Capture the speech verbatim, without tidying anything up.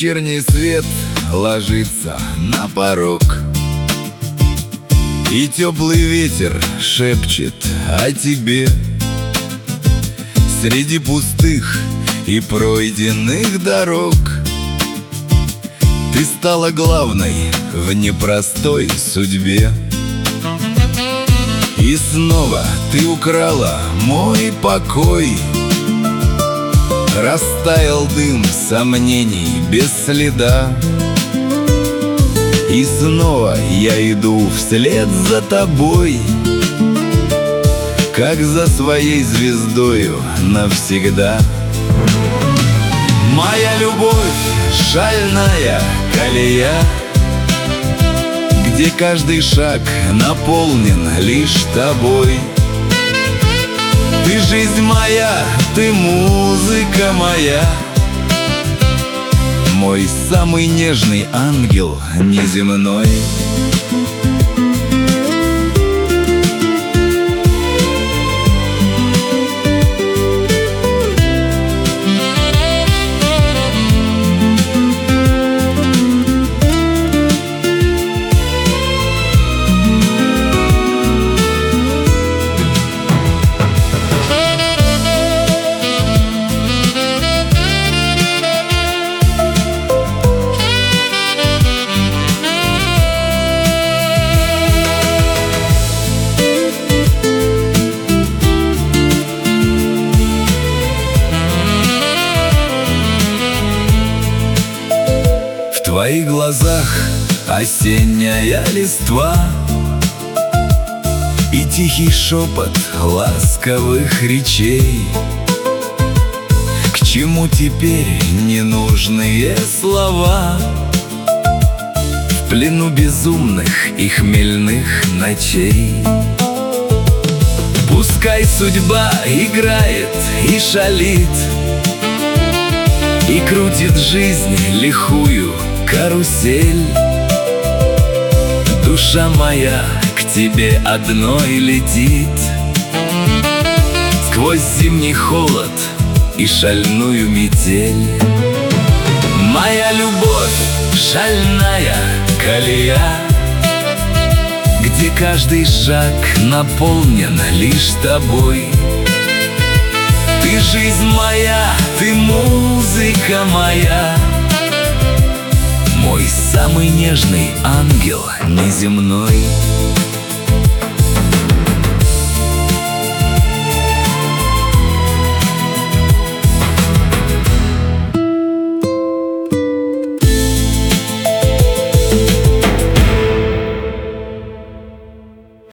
Вечерний свет ложится на порог, и теплый ветер шепчет о тебе. Среди пустых и пройденных дорог ты стала главной в непростой судьбе. И снова ты украла мой покой. Растаял дым сомнений без следа, и снова я иду вслед за тобой, как за своей звездою навсегда. Моя любовь — шальная колея, где каждый шаг наполнен лишь тобой. Ты жизнь моя, ты музыка моя, мой самый нежный ангел неземной. В твоих глазах осенняя листва и тихий шепот ласковых речей. К чему теперь ненужные слова в плену безумных и хмельных ночей? Пускай судьба играет и шалит, и крутит жизнь лихую карусель. Душа моя к тебе одной летит сквозь зимний холод и шальную метель. Моя любовь — шальная колея, где каждый шаг наполнен лишь тобой. Ты жизнь моя, ты музыка моя, мой самый нежный ангел неземной.